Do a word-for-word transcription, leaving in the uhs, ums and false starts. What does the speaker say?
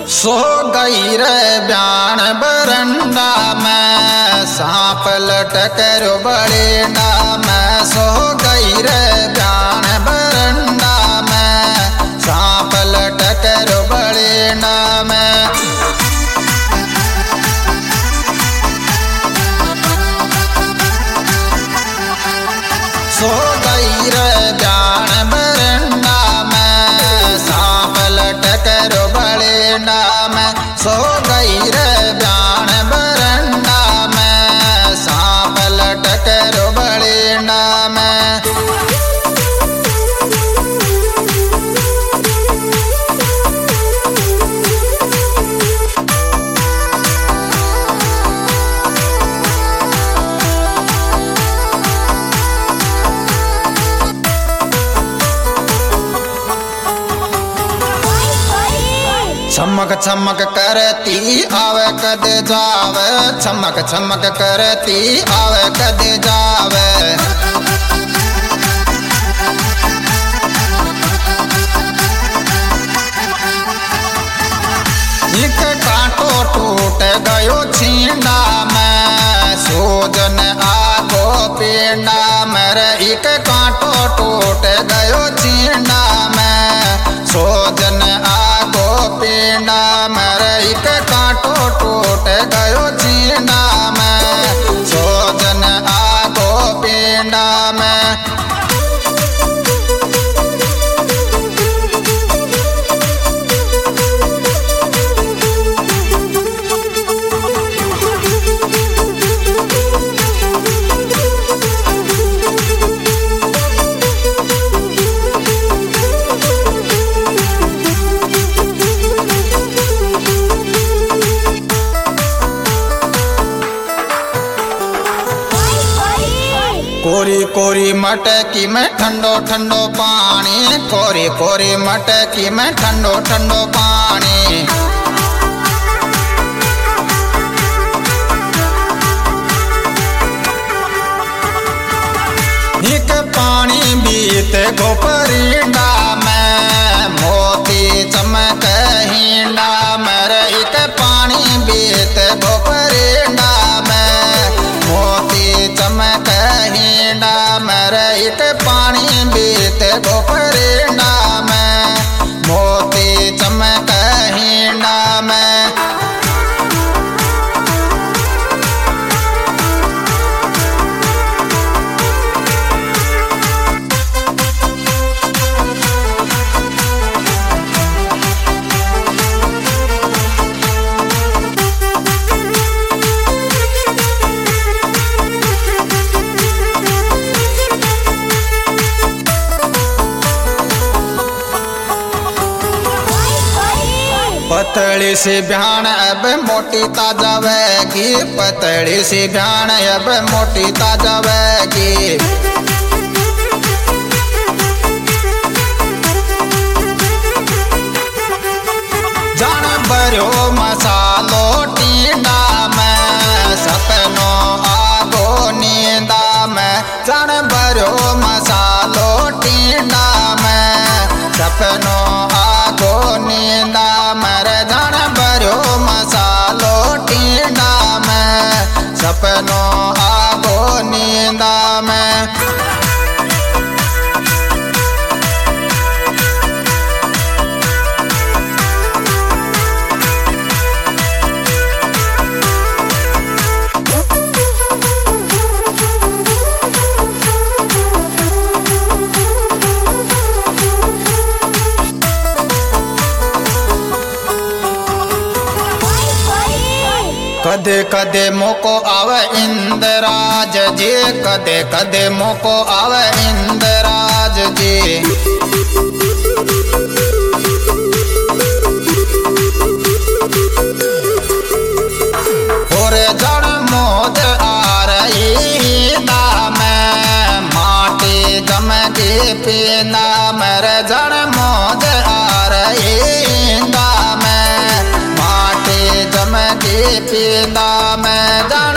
सो गई रे ब्यान बरंडा में सांप लटक रो बड़ेंडा में। सो गई रे ब्यान बरंडा में सांप लटक रो बड़ेंडा में। सो गई रे ब्यान बरंडा में सांप लटक रो बड़ेंडा में। सो गई रे ब्यान बरंडा में सांप लटक रो बड़ेंडा में। चमक चमक करती आवे कद जावे, चमक चमक करती आवे कद जावे। एक कांटो टूट गयो छींडा में सूजन आगो पेंडा मेरे। एक कांटो टूट गयो छींडा में सूजन आगो पेंडा मेरे। एक कांटो टूट गयो छींडा में सूजन आगो पेंडा में। कोरी कोरी मटकी में ठंडो ठंडो पानी, कोरी कोरी मटकी में ठंडो ठंडो पानी। एक पानी बीत गोपरींडा में मोती चमक हींडा मेरे। एक पानी बीत गोपरींडा में मोती चमक हींडा मेरे। एक पानी बीत गोपरींडा में मोती चमक हींडा में। पतली सी ब्यान अब मोटी ताजावेगी, पतली सी ब्यान अब मोटी ताजावेगी। जान भरो मसालो टींडा में सपनो आगो नींदा में। जान भरो मसालो टींडा में सपनो आगो नींदा मेरे। जान भरो मसालो टींडा में सपनो आगो नींदा में। कदे कदे मोको आवे इंद्राज जी, कदे कदे मोको आवे इंद्राज जी। और जड़ मोद आ रही दाम माटी जम के पीना मेरे। जड़ मोद आ रही दाम माटी जम के पीना में।